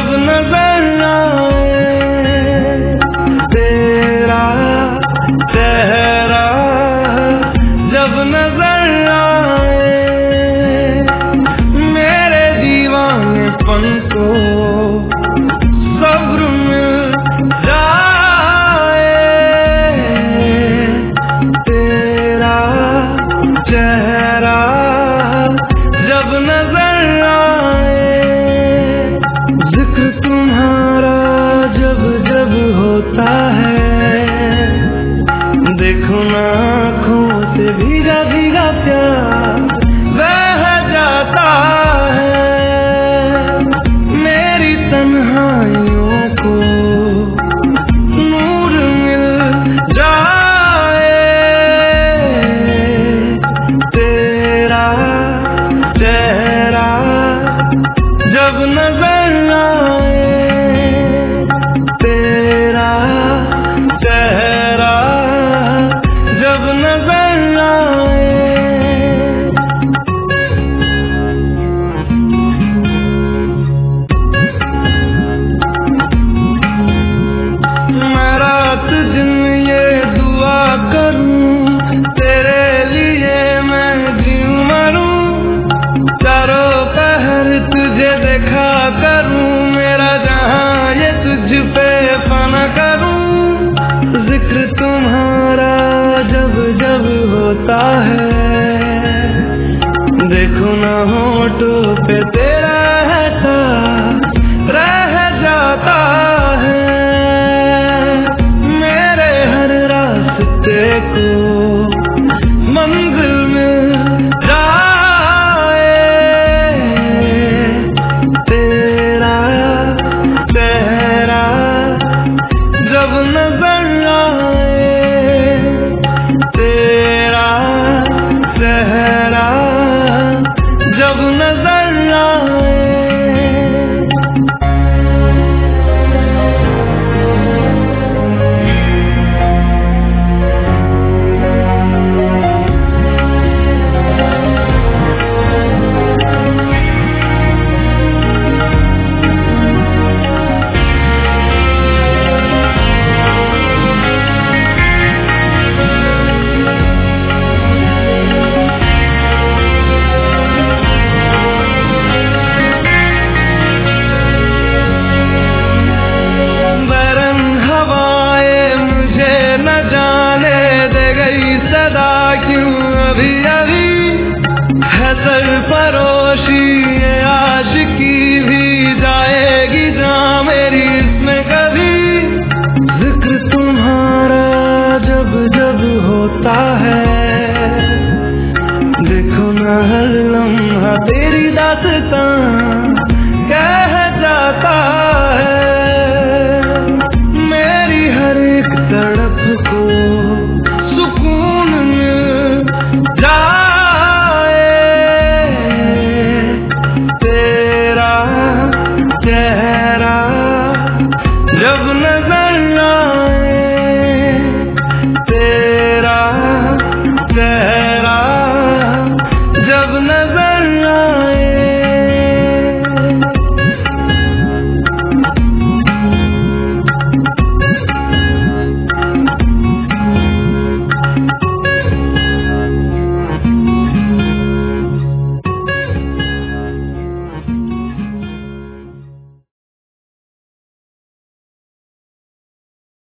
जब नजर आए तेरा चेहरा, जब नजर आए मेरे दीवानेपन को सब्र मिल जाए। तेरा चेहरा जब नजर आए, जिक्र तुम्हारा जब जब होता है, देखो ना आँखों से भीगा भीगा प्यार बह जाता है। मेरी तन्हाइयों को नूर मिल जाए। तेरा चेहरा जब नजर आए, तेरा चेहरा जब नजर आए। मैं रात दिन ये दुआ करूं, तेरे लिए मैं जीऊं मरूं, चारों पहर तुझे देखा करूं, मेरा जहां ये तुझ पे फना करूं। जिक्र तुम्हारा जब जब होता है, देखो ना होठों पे तेरा है साथ रह जाता है। मेरे हर रास्ते को मंजिल मिल जाए। तेरा चेहरा जब नजर आए, तेरा चेहरा जब नजर आए। क्यों अभी अभी है सरफरोशी, ये आशिकी भी जाएगी जहाँ मेरी इसमें कभी। जिक्र तुम्हारा जब जब होता है, देखो ना हर लम्हा तेरी दास्तां कह जाता है। मेरी हर एक तड़प को सुकून मिल जाए। तेरा चेहरा जब नजर आए, तेरा चेहरा